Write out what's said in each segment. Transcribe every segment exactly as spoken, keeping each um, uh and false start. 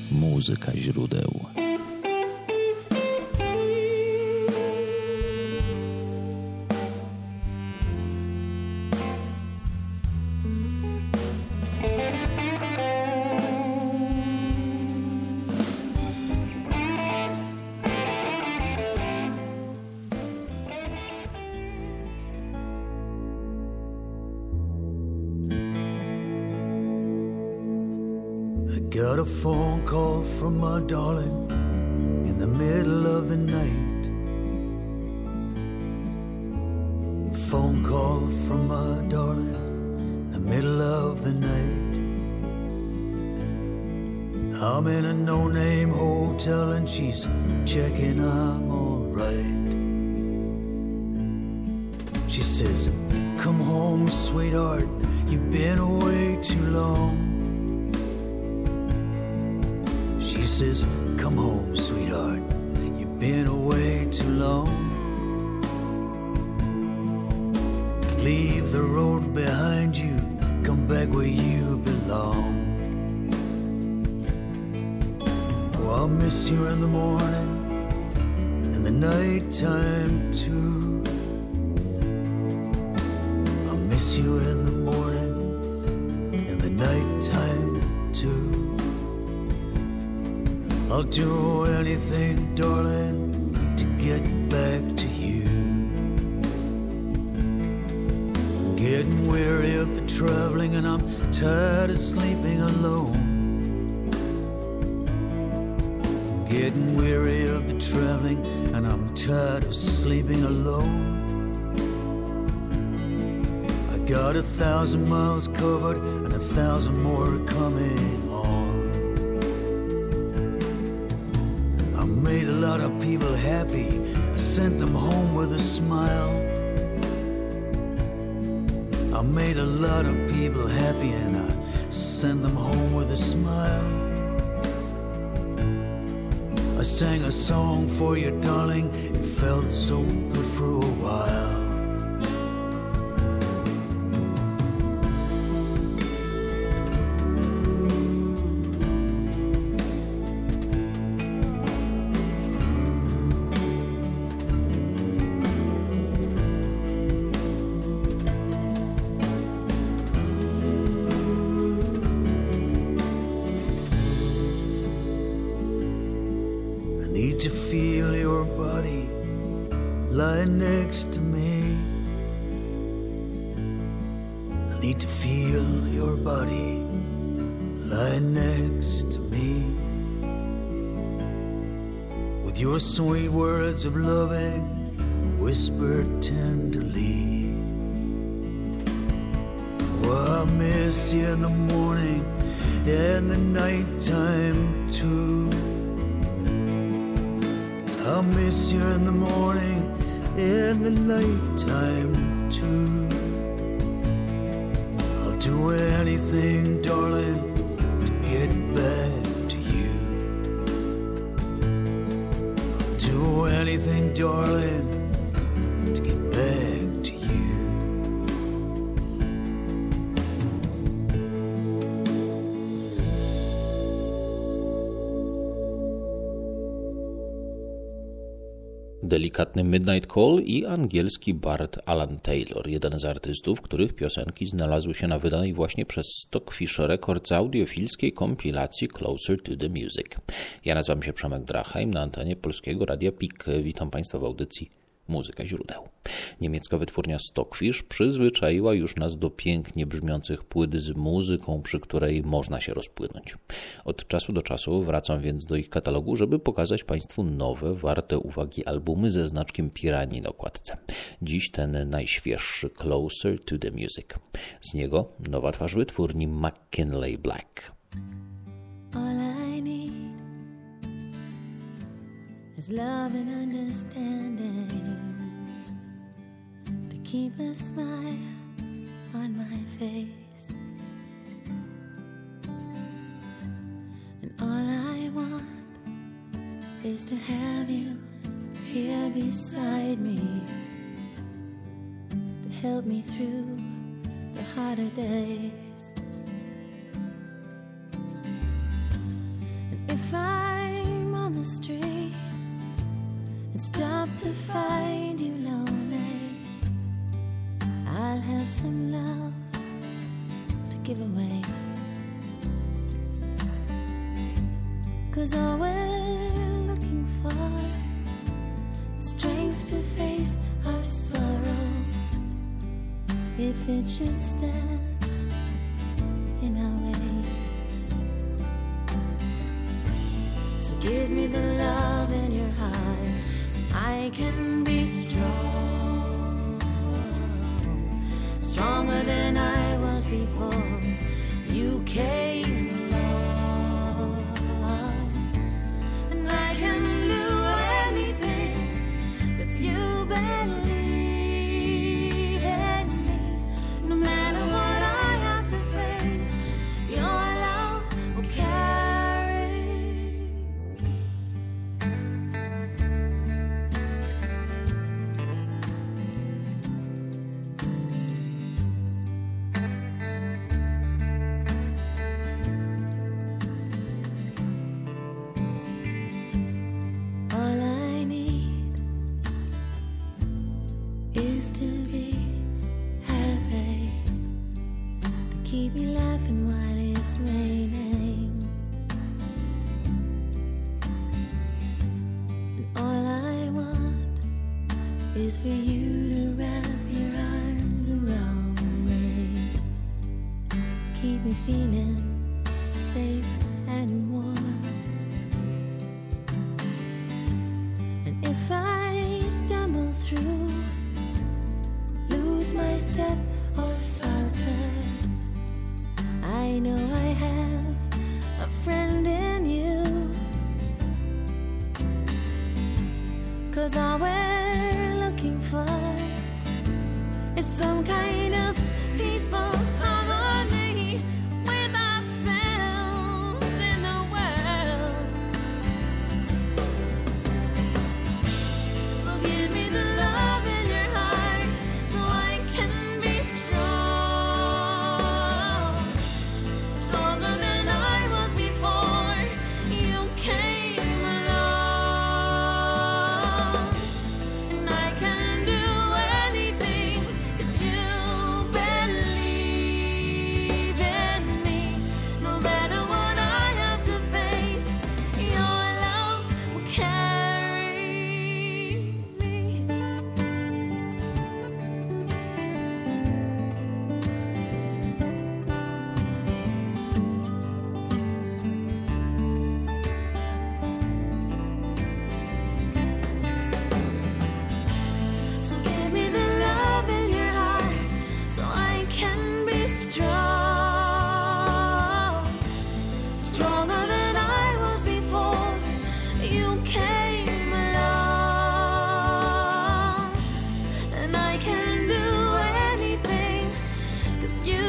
Muzyka źródeł. Got a phone call from my darling in the middle of the night. A phone call from my darling in the middle of the night. I'm in a no-name hotel and she's checking I'm alright. She says, come home, sweetheart, you've been away too long. She says, come home, sweetheart, you've been away too long. Leave the road behind you, come back where you belong. Oh, I'll miss you in the morning and the nighttime too. I'll miss you in the morning and the nighttime too. I'll do anything, darling, to get back to you. I'm getting weary of the traveling and I'm tired of sleeping alone. I'm getting weary of the traveling and I'm tired of sleeping alone. I got a thousand miles covered and a thousand more coming on. Made a lot of people happy, I sent them home with a smile. I made a lot of people happy and I sent them home with a smile. I sang a song for you, darling, it felt so good for a while. To feel your body lying next to me. I need to feel your body lying next to me. With your sweet words of loving whispered tenderly. Oh, I miss you in the morning and the nighttime too. I'll miss you in the morning and the nighttime too. I'll do anything, darling, to get back to you. I'll do anything, darling, to get back to you. Delikatny Midnight Call i angielski bard Alan Taylor, jeden z artystów, których piosenki znalazły się na wydanej właśnie przez Stockfish Records audiofilskiej kompilacji Closer to the Music. Ja nazywam się Przemek Drachheim, na antenie Polskiego Radia P I K. Witam Państwa w audycji Muzyka źródeł. Niemiecka wytwórnia Stockfish przyzwyczaiła już nas do pięknie brzmiących płyt z muzyką, przy której można się rozpłynąć. Od czasu do czasu wracam więc do ich katalogu, żeby pokazać Państwu nowe, warte uwagi albumy ze znaczkiem Piranii na okładce. Dziś ten najświeższy Closer to the Music. Z niego nowa twarz wytwórni McKinley Black. All I need is love and understanding to keep a smile on my face, and all I want is to have you here beside me to help me through the harder days. And if the street and stop to find you lonely, I'll have some love to give away. 'Cause all we're looking for is strength to face our sorrow, if it should stand in our way. So give me the love in your heart, so I can be strong, stronger than I was before you came along. And I can do anything 'cause you believe in me. No matter what I have to face, your love will carry me. All I need is to be happy, to keep me laughing while it's raining. And all I want is for you to wrap your arms around me, keep me feeling safe and warm. And if I stumble through, lose my step or falter, I know I have a friend in you. 'Cause all we're looking for is some kind of peaceful harmony with ourselves in the world. So give me the love in your heart, so I can be strong, stronger than I was before you came along. And I can do anything 'cause you believe in me. No matter what I have to face, your love will carry me. So give me the love in your heart, so I can be strong, stronger than I was before you came along. And I can do anything 'cause you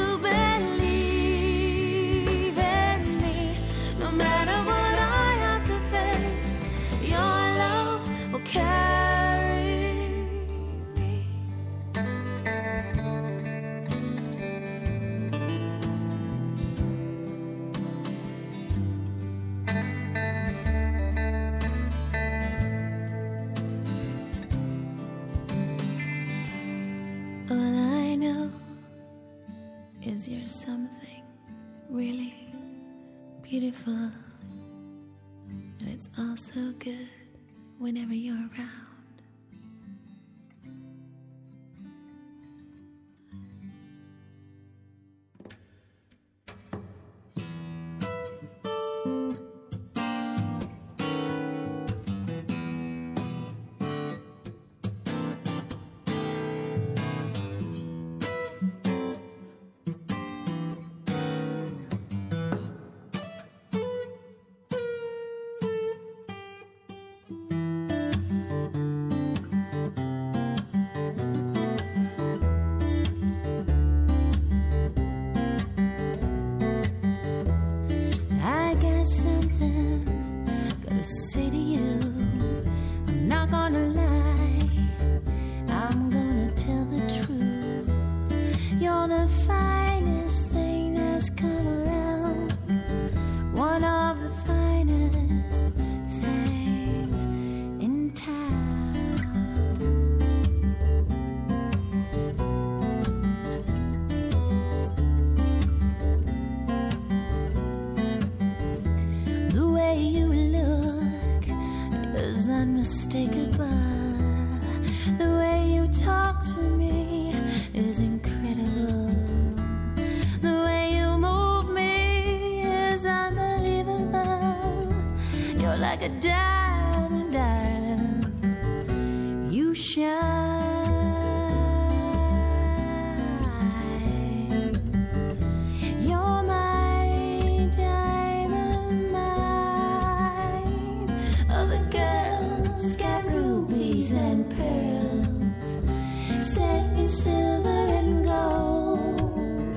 believe in me. No matter what I have to face, your love will carry me. All I know is you're something really beautiful, and it's all so good whenever you're around. I got something gotta say to you. I'm not gonna lie, I'm gonna tell the truth. You're the finest thing that's come around, one of the finest things. like a diamond, darling. You shine. You're my diamond mine. Oh, the girls got rubies and pearls set in silver and gold,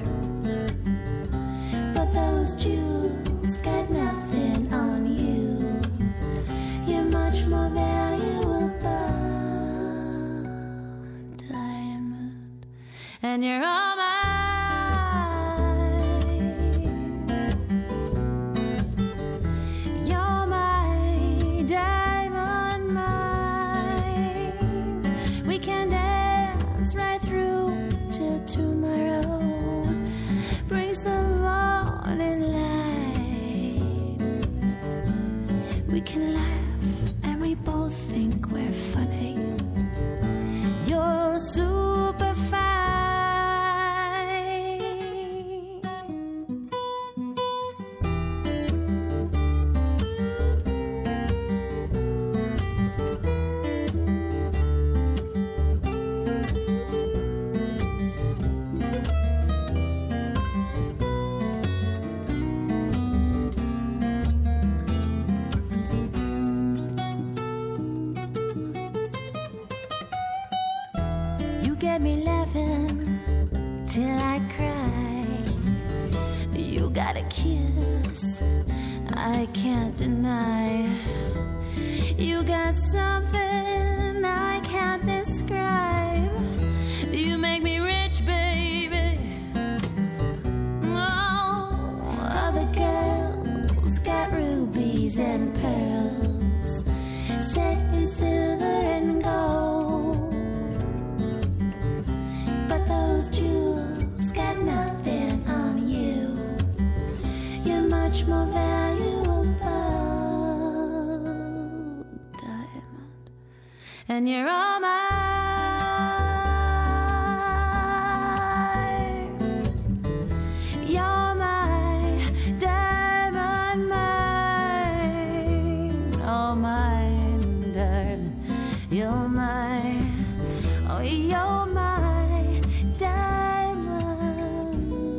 but those jewels got nothing on you. You're much more valuable, diamond, and you're all mine. You're my diamond mine. We can dance right through till tomorrow brings the morning light. We can laugh and we both think we're funny. You're super fine. You get me laughing till I cry. You got a kiss I can't deny. You got something I can't describe. You make me rich, baby. Oh, other girls got rubies and pearls set in silver and gold, but those jewels got nothing on you. You're much more valuable, diamond, and you're all mine. You're my diamond mine, all mine, darling. You're my, oh, you're my diamond.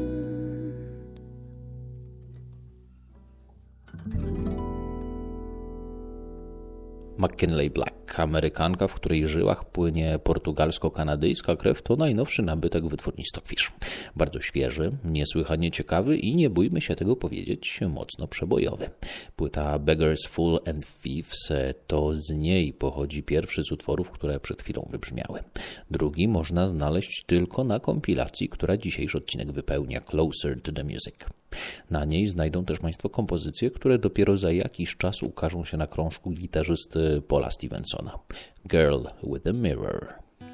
McKinley Black, Amerykanka, w której żyłach płynie portugalsko-kanadyjska krew, to najnowszy nabytek wytwórni Stockfish. Bardzo świeży, niesłychanie ciekawy i, nie bójmy się tego powiedzieć, mocno przebojowy. Płyta Beggars, Fool and Thieves, to z niej pochodzi pierwszy z utworów, które przed chwilą wybrzmiały. Drugi można znaleźć tylko na kompilacji, która dzisiejszy odcinek wypełnia, Closer to the Music. Na niej znajdą też Państwo kompozycje, które dopiero za jakiś czas ukażą się na krążku gitarzysty Paula Stevensona. Girl with a Mirror.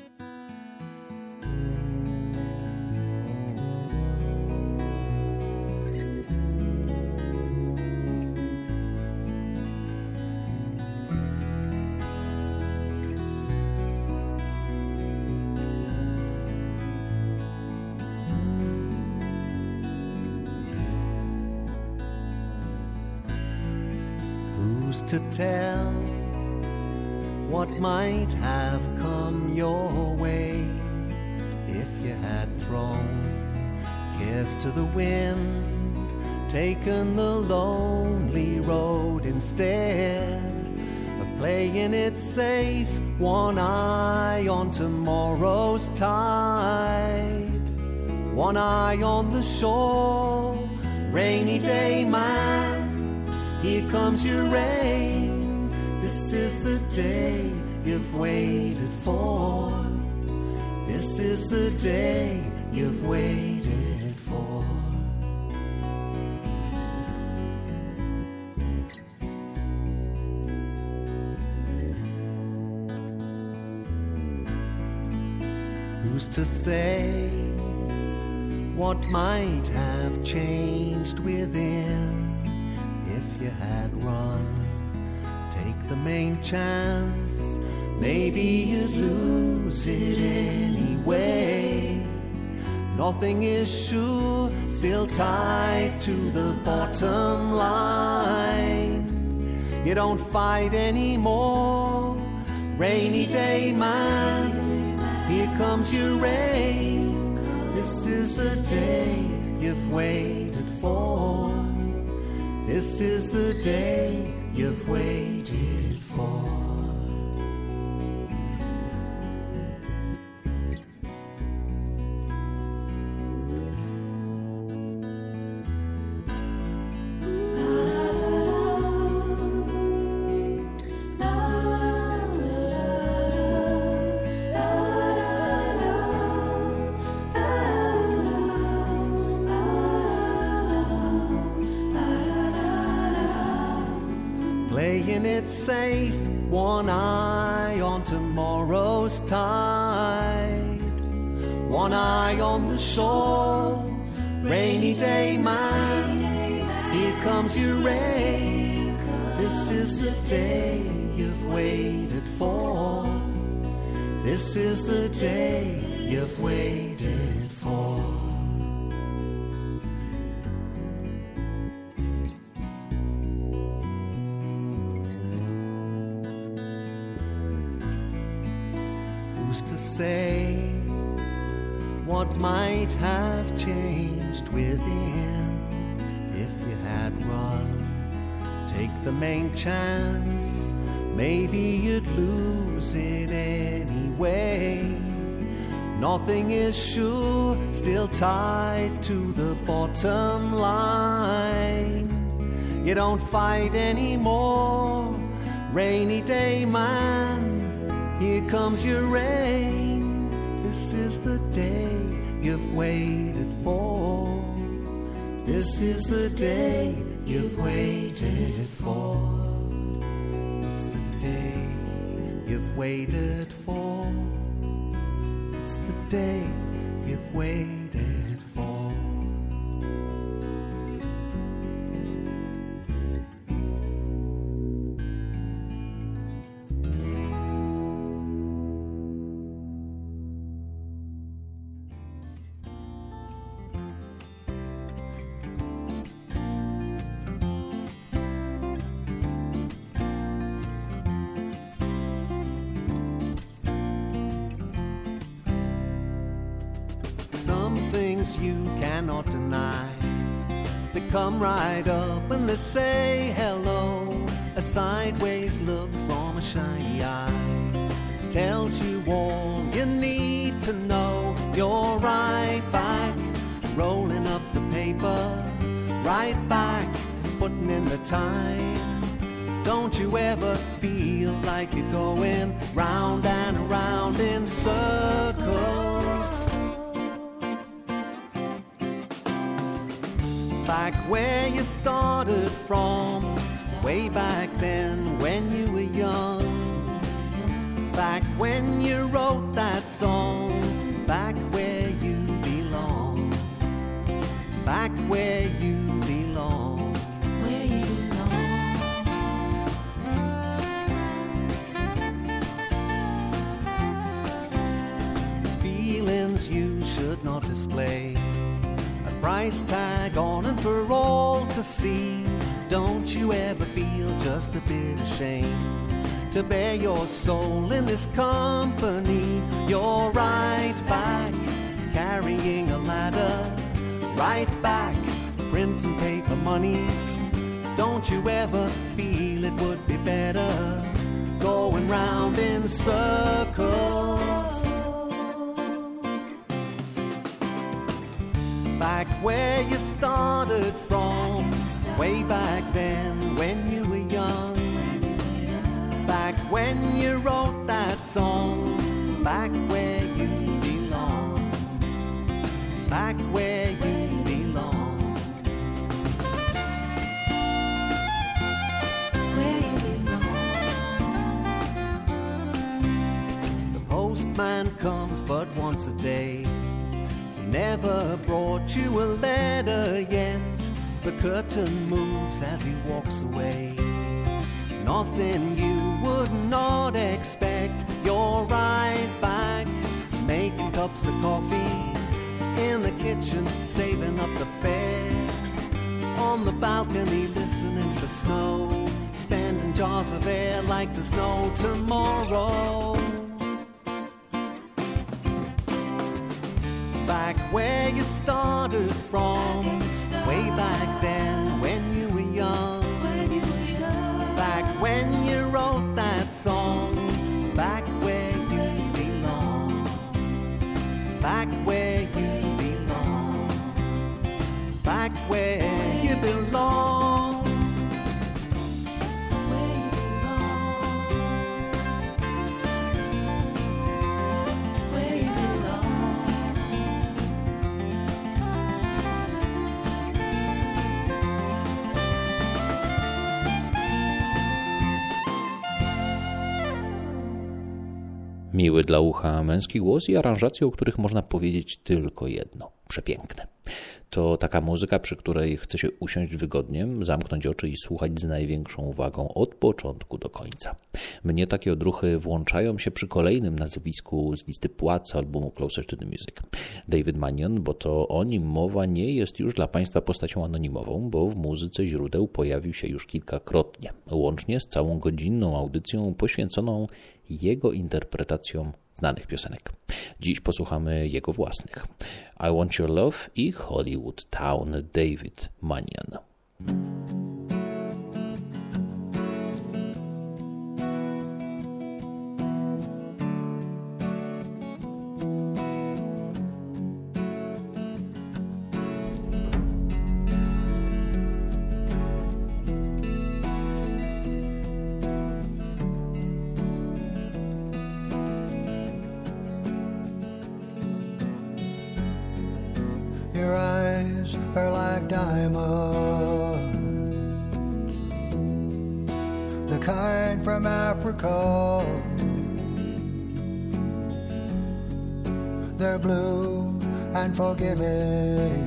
Who's to tell what might have come your way if you had thrown cares to the wind, taken the lonely road instead of playing it safe, one eye on tomorrow's tide, one eye on the shore. Rainy day man, here comes your rain. This is the day you've waited for. This is the day you've waited for. Who's to say what might have changed within if you had run? Take the main chance, maybe you'd lose it anyway. Nothing is sure, still tied to the bottom line. You don't fight anymore. Rainy day man, here comes your rain. This is the day you've waited for. This is the day you've waited for. Playing it safe, one eye on tomorrow's tide, one eye on the shore. Rainy day man, here comes your rain. This is the day you've waited for. This is the day you've waited for. Who's to say what might have changed within if you had run? Take the main chance, maybe you'd lose it anyway. Nothing is sure, still tied to the bottom line. You don't fight anymore, rainy day man. Here comes your rain. This is the day you've waited for. This is the day you've waited for. It's the day you've waited for. It's the day you've waited for. Some things you cannot deny. They come right up and they say hello. A sideways look from a shiny eye tells you all you need to know. You're right back, rolling up the paper. Right back, putting in the time. Don't you ever feel like you're going round and around in circles? Back where you started from, way back then when you were young. Back when you wrote that song, back where you belong. Back where you belong. Where you belong. Feelings you should not display. Price tag on and for all to see. Don't you ever feel just a bit ashamed to bare your soul in this company? You're right back, carrying a ladder. Right back, printing paper money. Don't you ever feel it would be better going round in circles? Back where you started from, way back then when you were young. Back when you wrote that song, back where you belong. Back where you belong. Where you belong. The postman comes but once a day. Never brought you a letter yet. The curtain moves as he walks away. Nothing you would not expect. You're right back, making cups of coffee in the kitchen, saving up the fare. On the balcony, listening for snow, spending jaws of air like there's no tomorrow. Back where you started from, way back then when you were young. Back when you wrote that song, back where you belong. Back where you belong. Back where you belong. Where you belong. Where you belong. Miły dla ucha męski głos i aranżacje, o których można powiedzieć tylko jedno. Przepiękne. To taka muzyka, przy której chce się usiąść wygodnie, zamknąć oczy i słuchać z największą uwagą od początku do końca. Mnie takie odruchy włączają się przy kolejnym nazwisku z listy płac albumu Closer to the Music. David Mannion, bo to o nim mowa, nie jest już dla Państwa postacią anonimową, bo w muzyce źródeł pojawił się już kilkakrotnie, łącznie z całą godzinną audycją poświęconą jego interpretacjom znanych piosenek. Dziś posłuchamy jego własnych. I Want Your Love i Hollywood Town, David Mannion. Your eyes are like diamonds, the kind from Africa. They're blue and forgiving.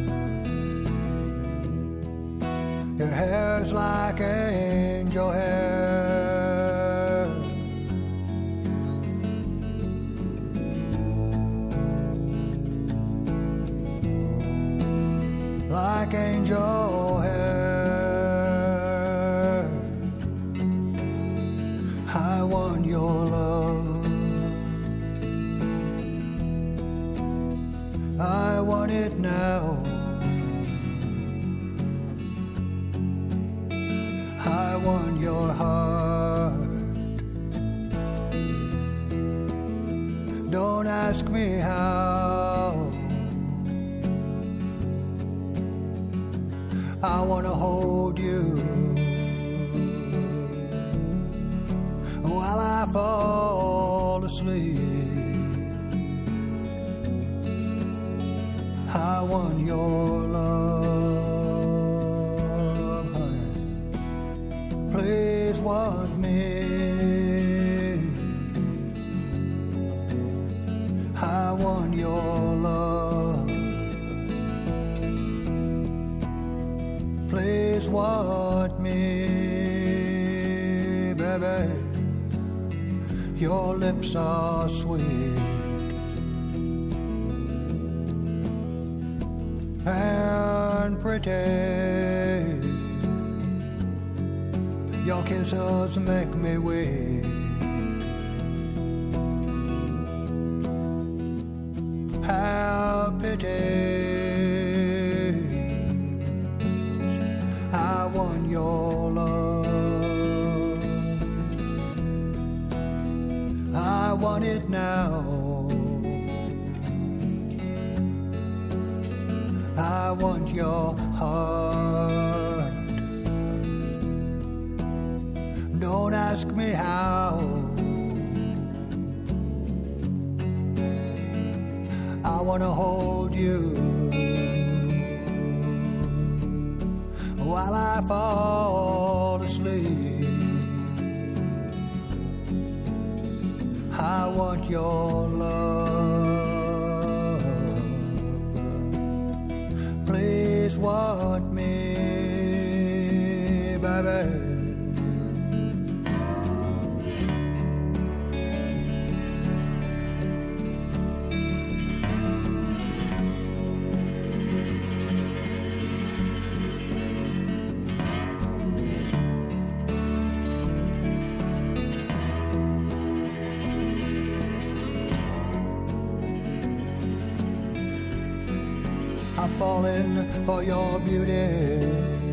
Your hair's like angel hair. Like angel hair. I want your love. I want it now. I want your heart. Don't ask me how. I want to hold you while I fall asleep. I want your love, honey. Please want me. I want your love. Please want me, baby. Your lips are sweet and pretty. Your kisses make me weak. Have pity. I want your love. I want it now. I want your heart. Don't ask me how. I want to hold you while I fall asleep. I want your love. Please want me, baby. I've fallen for your beauty.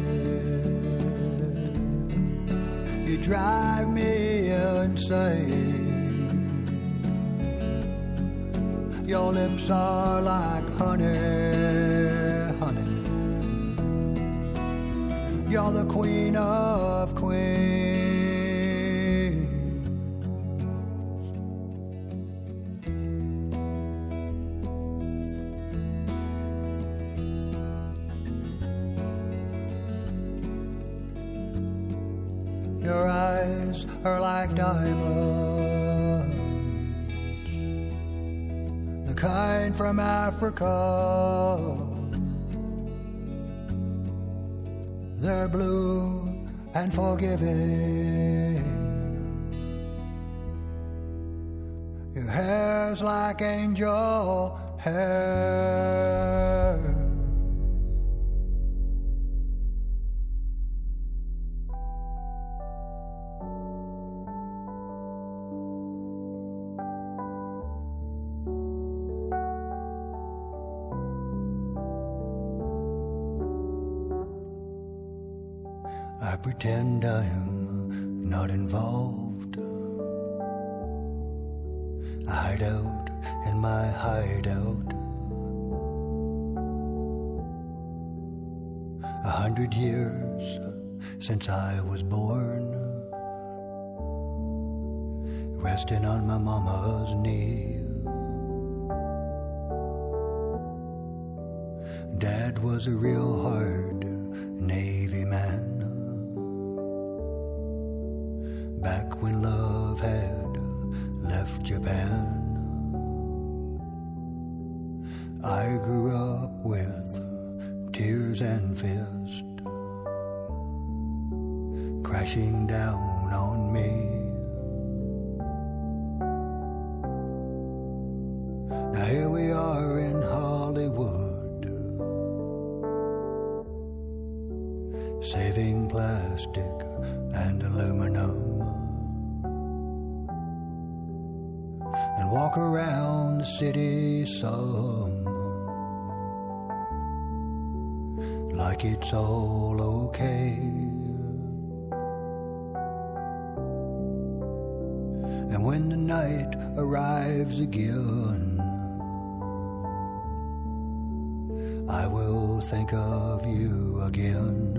You drive me insane. Your lips are like honey, honey. You're the queen of queens. Your eyes are like diamonds, the kind from Africa. They're blue and forgiving. Your hair's like angel hair. I pretend I'm not involved. I hide out in my hideout. A hundred years since I was born, resting on my mama's knee. Dad was a real hard Navy man, back when love had left Japan. I grew up with tears and fists crashing down on me. Now here we are in Hollywood, saving plastic and aluminum, and walk around the city some like it's all okay. And when the night arrives again, I will think of you again,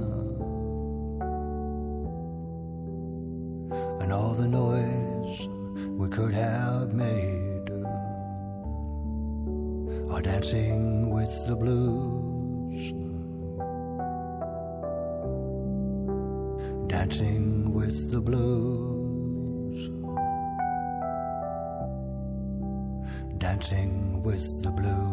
and all the noise we could have made, are dancing with the blues, dancing with the blues, dancing with the blues.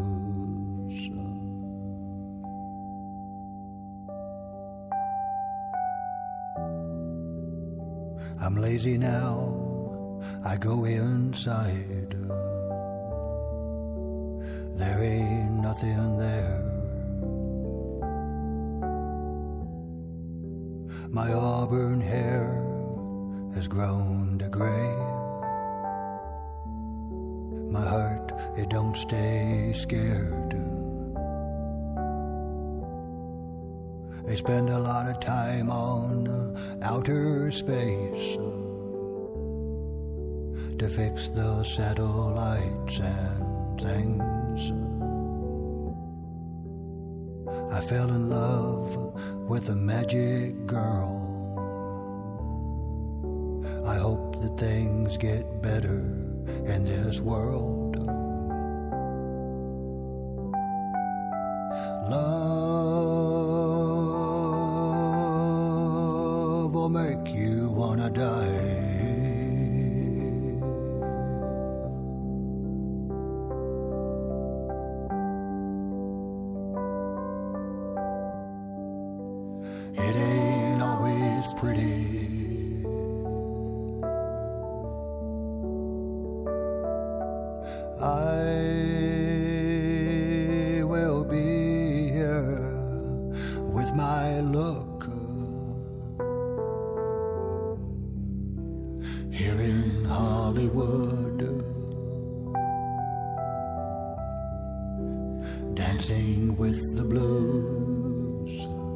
I'm lazy now, I go inside. There ain't nothing there. My auburn hair has grown to gray. My heart, it don't stay scared. They spend a lot of time on outer space to fix the satellites and things. I fell in love with a magic girl. I hope that things get better in this world. Love will make you wanna die. It ain't always pretty. I will be here with my look, here in Hollywood, dancing dancing with the blues.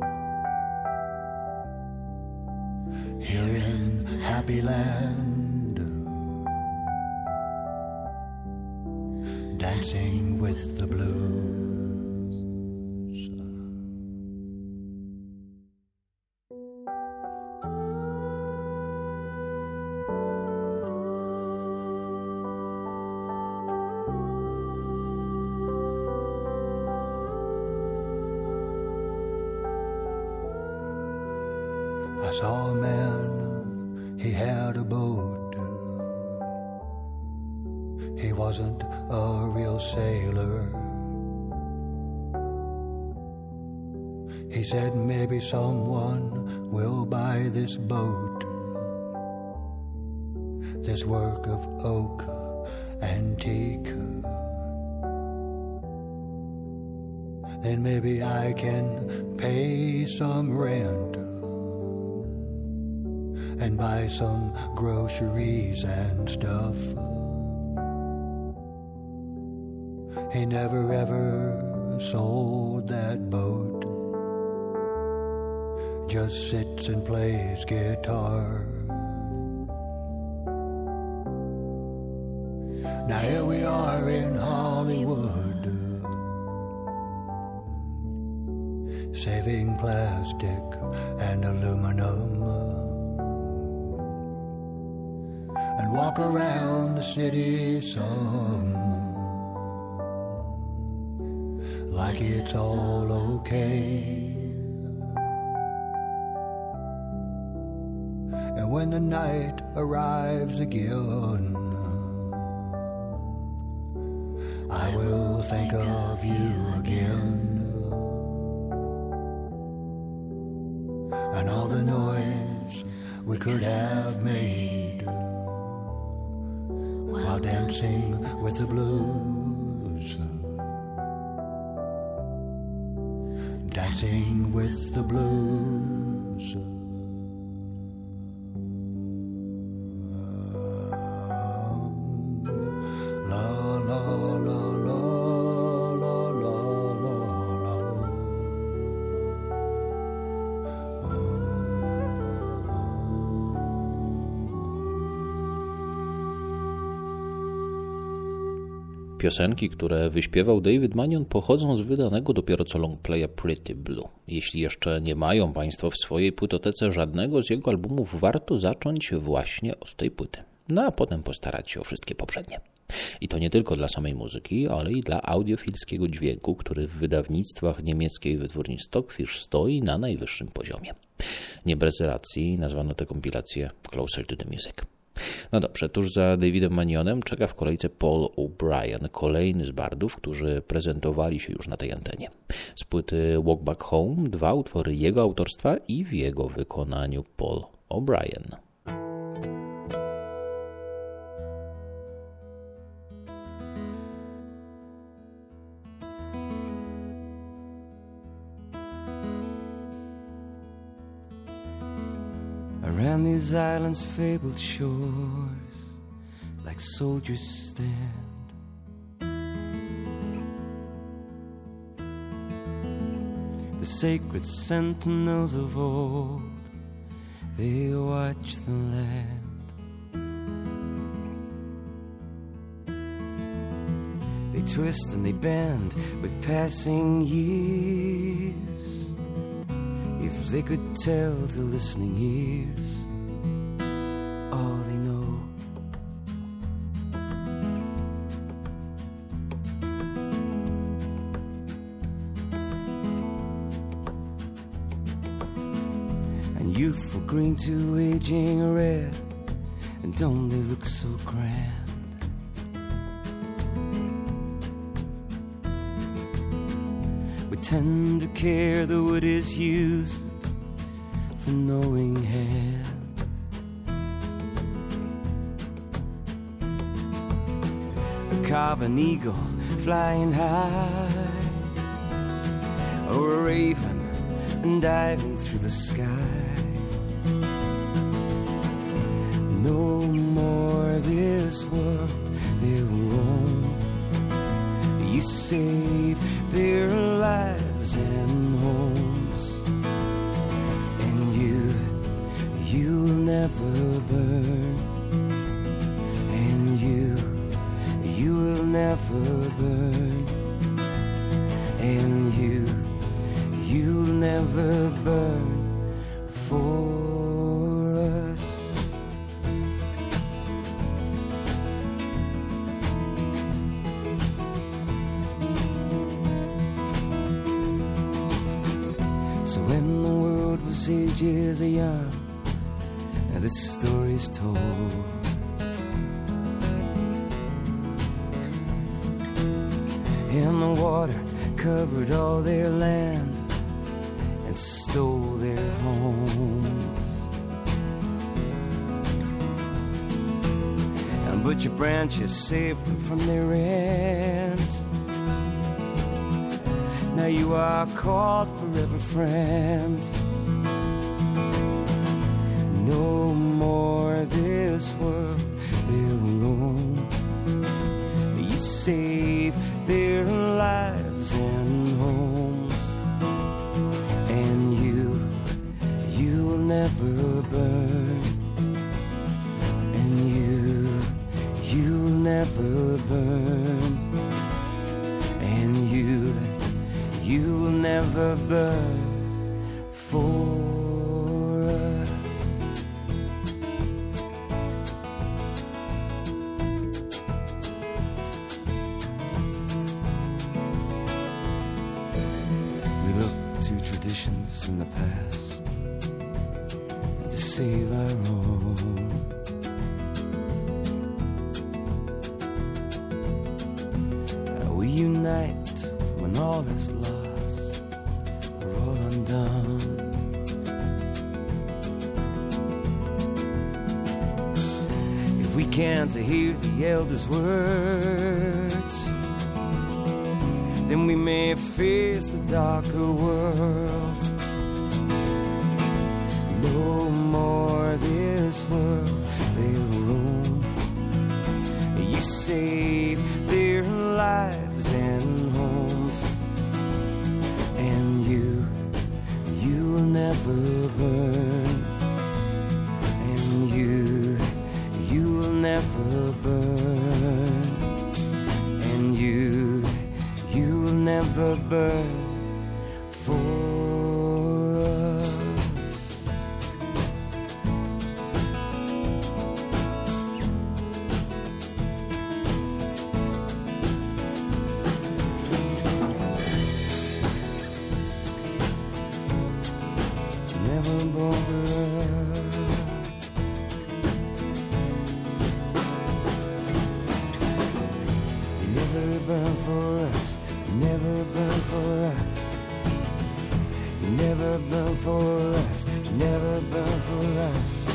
Here in Happy Land, dancing with the blues. I saw a man, he had a boat. He wasn't a real sailor. He said maybe someone will buy this boat, this work of oak antique. Then maybe I can pay some rent and buy some groceries and stuff. He never ever sold that boat, just sits and plays guitar. Now here we are in Hollywood, saving plastic and aluminum, and walk around the city some like it's all okay. And when the night arrives again, I will think of you again, and all the noise we could have made while dancing with the blues, dancing with the blues. La la la la la la la la. Piosenki, które wyśpiewał David Mannion, pochodzą z wydanego dopiero co longplaya Pretty Blue. Jeśli jeszcze nie mają Państwo w swojej płytotece żadnego z jego albumów, warto zacząć właśnie od tej płyty, no a potem postarać się o wszystkie poprzednie. I to nie tylko dla samej muzyki, ale i dla audiofilskiego dźwięku, który w wydawnictwach niemieckiej wytwórni Stockfish stoi na najwyższym poziomie. Nie bez racji nazwano tę kompilację Closer to the Music. No dobrze, tuż za Davidem Mannionem czeka w kolejce Paul O'Brien, kolejny z bardów, którzy prezentowali się już na tej antenie. Z płyty Walk Back Home dwa utwory jego autorstwa i w jego wykonaniu Paul O'Brien. Around these islands' fabled shores, like soldiers stand. The sacred sentinels of old, they watch the land. They twist and they bend with passing years. If they could tell to listening ears all they know. And youthful green to aging red, and don't they look so grand? With tender care the wood is used for knowing hand. A carven eagle flying high, or a raven diving through the sky. No more this world they'll roam. You save their life. lives and homes. And you, you'll never burn. And you, you will never burn. And you, you'll never burn for us. So when the world was ages young, and this story's told, and the water covered all their land and stole their homes. And but your branches saved them from their rent. Now you are called forever friend. No more this world they'll roam. You save their lives and homes. And you, you'll never burn. And you, you'll never burn. And you, you'll never burn for us. We look to traditions in the past to save our own. We unite when all is lost, we're all undone. If we can't hear the elders' words, then we may face a darker world. No more this world they'll roam. You save their lives and homes. And you, you'll never burn. And you, you'll never burn. And you, you'll never burn for us. Never born for us. You never burn for us. You never burn for us. You never burn for us. You never burn for us.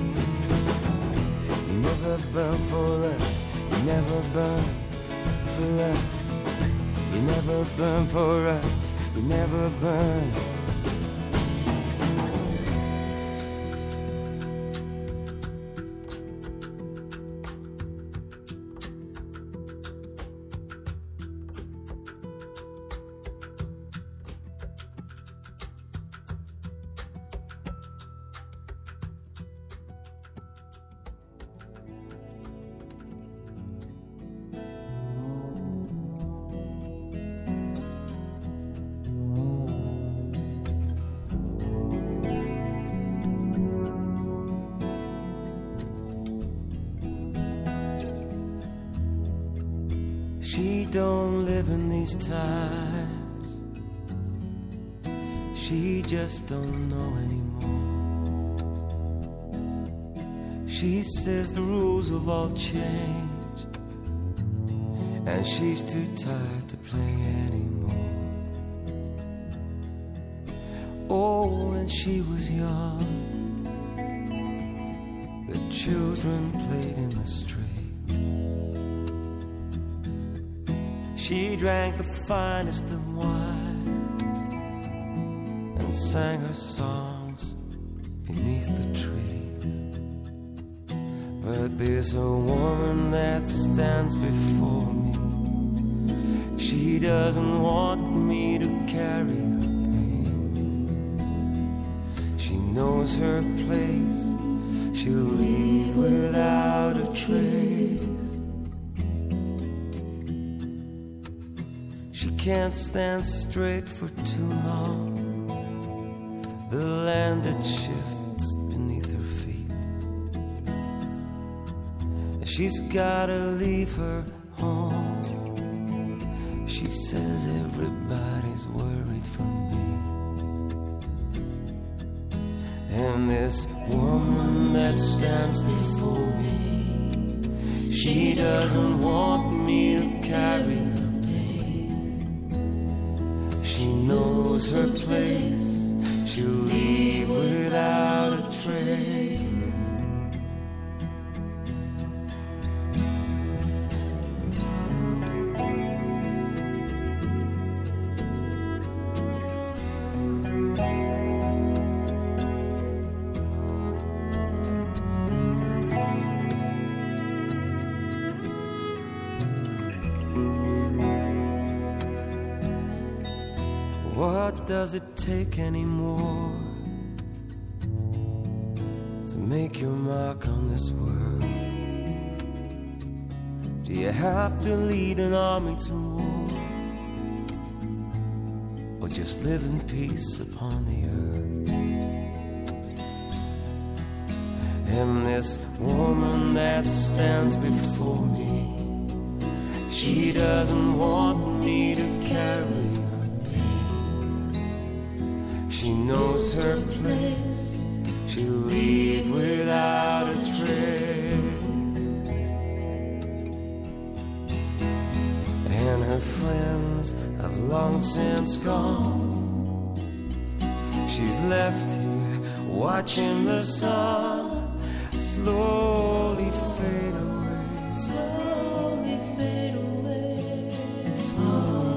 You never burn for us. You never burn for us. You never burn for us. You never burn. She don't live in these times. She just don't know anymore. She says the rules have all changed, and she's too tired to play anymore. Oh, when she was young, the children played in the street. She drank the finest of wine and sang her songs beneath the trees. But there's a woman that stands before me. She doesn't want me to carry knows her place. She'll leave without a trace. She can't stand straight for too long. The land that shifts beneath her feet. She's gotta leave her home. She says everybody's worried for me. And this woman that stands before me, she doesn't want me to carry her pain. She knows her place. She'll leave without a trace. What does it take anymore to make your mark on this world? Do you have to lead an army to war, or just live in peace upon the earth? And this woman that stands before me, she doesn't want me to carry. She knows her place. She'll leave without a trace. And her friends have long since gone. She's left here watching the sun slowly fade away. Slowly fade away. Slowly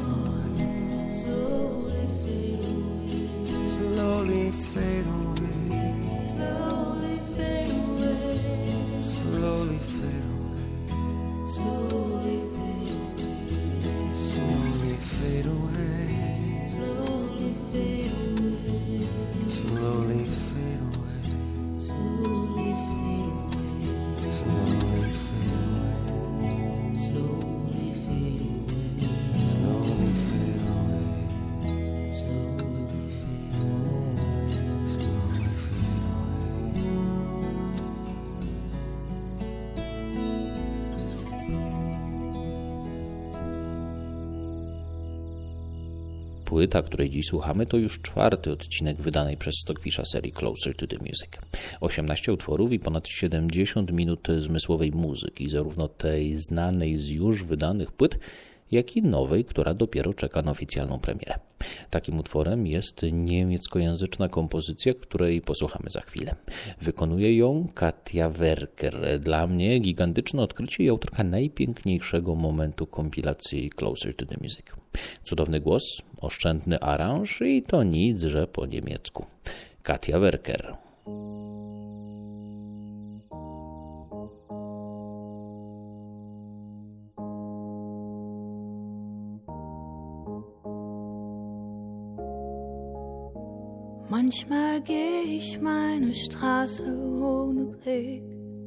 slowly fade away, slowly fade away, slowly fade away, slowly fade away, slowly fade away, slowly fade away, slowly fade away, slowly fade away, slowly fade away, slowly fade away, slowly fade away, slowly fade away. Slowly fade away. Płyta, której dziś słuchamy, to już czwarty odcinek wydanej przez Stockfisha serii Closer to the Music. osiemnaście utworów i ponad siedemdziesiąt minut zmysłowej muzyki, zarówno tej znanej z już wydanych płyt, jak i nowej, która dopiero czeka na oficjalną premierę. Takim utworem jest niemieckojęzyczna kompozycja, której posłuchamy za chwilę. Wykonuje ją Katja Werker. Dla mnie gigantyczne odkrycie i autorka najpiękniejszego momentu kompilacji Closer to the Music. Cudowny głos, oszczędny aranż i to nic, że po niemiecku. Katja Werker. Manchmal geh ich meine Straße ohne Blick.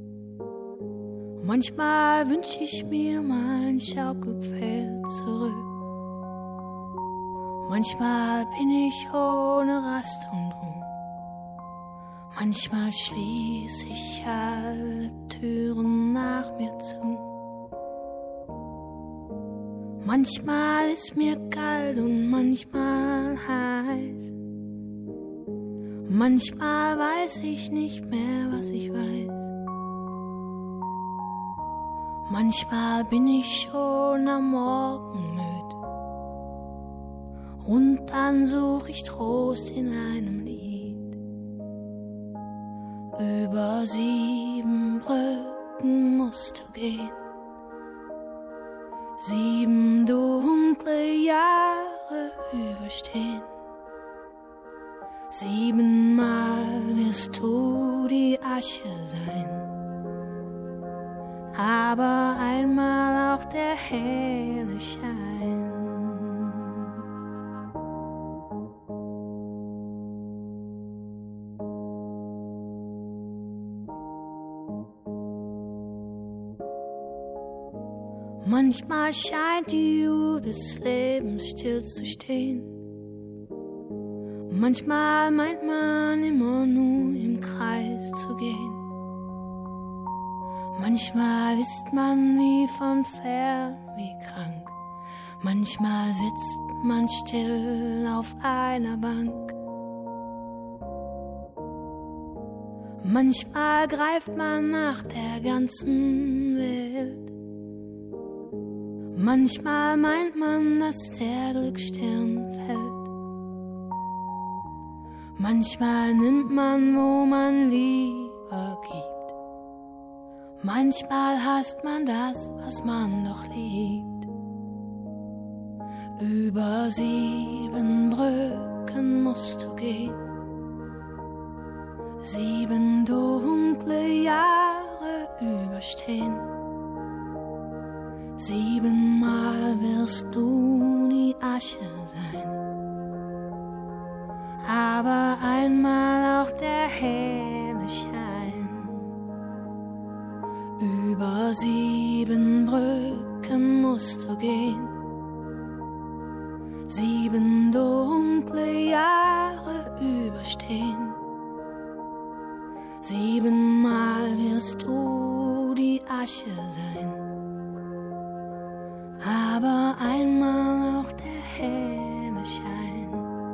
Manchmal wünsch ich mir mein Schaukelpferd zurück. Manchmal bin ich ohne Rast und Ruhe. Manchmal schließ ich alle Türen nach mir zu. Manchmal ist mir kalt und manchmal heiß. Manchmal weiß ich nicht mehr, was ich weiß. Manchmal bin ich schon am Morgen müd. Und dann such ich Trost in einem Lied. Über sieben Brücken musst du gehen. Sieben dunkle Jahre überstehen. Siebenmal wirst du die Asche sein, aber einmal auch der helle Schein. Manchmal scheint die Uhr des Lebens still zu stehen. Manchmal meint man immer nur im Kreis zu gehen. Manchmal ist man wie von fern, wie krank. Manchmal sitzt man still auf einer Bank. Manchmal greift man nach der ganzen Welt. Manchmal meint man, dass der Glücksstern fällt. Manchmal nimmt man, wo man lieber gibt. Manchmal hasst man das, was man doch liebt. Über sieben Brücken musst du gehen. Sieben dunkle Jahre überstehen. Siebenmal wirst du die Asche sein. Aber einmal auch der helle Schein. Über sieben Brücken musst du gehen. Sieben dunkle Jahre überstehen. Siebenmal wirst du die Asche sein. Aber einmal auch der helle Schein.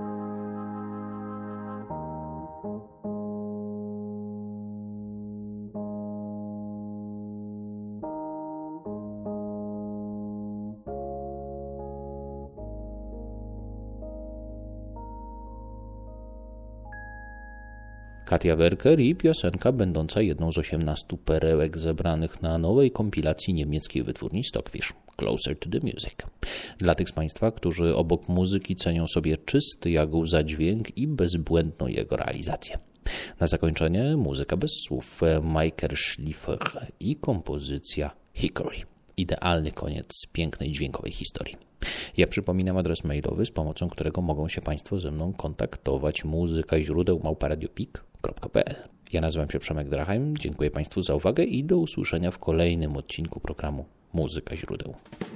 Katia Werker i piosenka będąca jedną z osiemnastu perełek zebranych na nowej kompilacji niemieckiej wytwórni Stockfish, Closer to the Music. Dla tych z Państwa, którzy obok muzyki cenią sobie czysty jak łza dźwięk i bezbłędną jego realizację. Na zakończenie muzyka bez słów, Michael Schliefer i kompozycja Hickory. Idealny koniec pięknej dźwiękowej historii. Ja przypominam adres mailowy, z pomocą którego mogą się Państwo ze mną kontaktować. Muzyka źródeł małpa radiopik kropka p l. Ja nazywam się Przemek Drachheim, dziękuję Państwu za uwagę i do usłyszenia w kolejnym odcinku programu Muzyka źródeł.